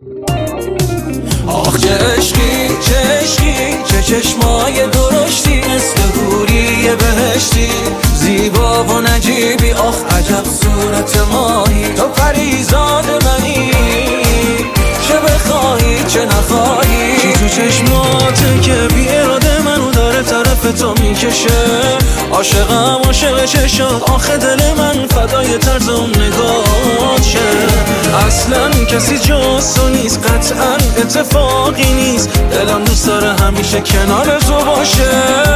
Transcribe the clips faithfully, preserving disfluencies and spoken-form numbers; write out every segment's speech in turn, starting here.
آخ چه عشقی چه عشقی چه چشمای درشتی، مثل حوری بهشتی، زیبا و نجیبی. آخ عجب صورت ماهی، تو پریزاد منی، چه بخواهی چه نخواهی. چی تو چشماته که بی اراده منو داره طرف تو میکشه، عاشقم عاشق چشات. آخه دل من فدای طرز اون نگات شه. اصلا کسی جز تو نیست، قطعا اتفاقی نیست، دلم دوست داره همیشه کنار تو باشه.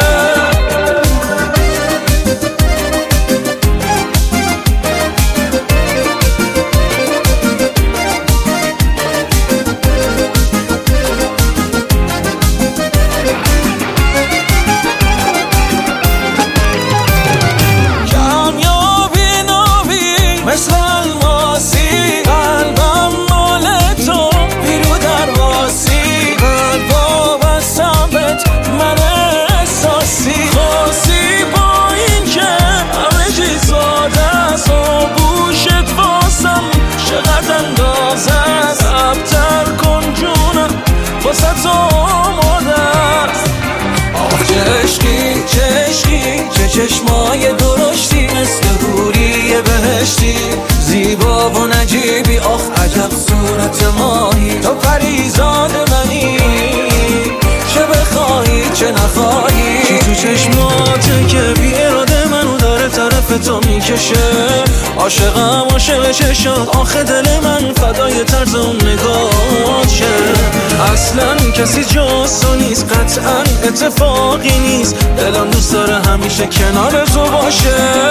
مثل الماسی قلبم مال تو، بیرو درواسی، قلبا بستم بهت من احساسی. خاصی با این که همه چی ساده است، و گوشت واسم چقدر اندازه است. ابتر کن جونم واسه تو آماده است. آخ چه عشقی چه عشقی چه چشمای درشتی، مثل حوری بهشتی، زیبا و نجیبی. آخ عجب صورت ماهی، تو پریزاد منی، چه بخواهی چه نخواهی. چی تو چشماته که بی اراده منو داره طرف تو میکشه، عاشقم عاشق چشات. آخه دل من فدای طرز اون نگات شه. اصلا کسی جز تو نیست، قطعا اتفاقی نیست، دلم دوست داره همیشه کنار تو باشه.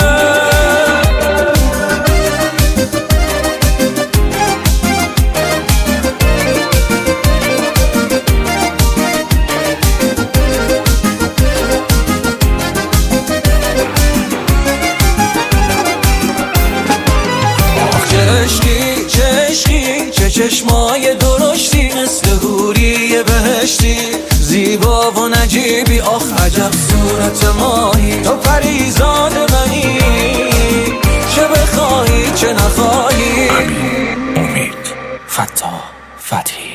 عشقی چه عشقی چه چشمای درشتی، مثل حوری بهشتی، زیبا و نجیبی. آخ عجب صورت ماهی، تو پریزاد منی، چه بخواهی چه نخواهی. امید، امید، فتاح، فتحی.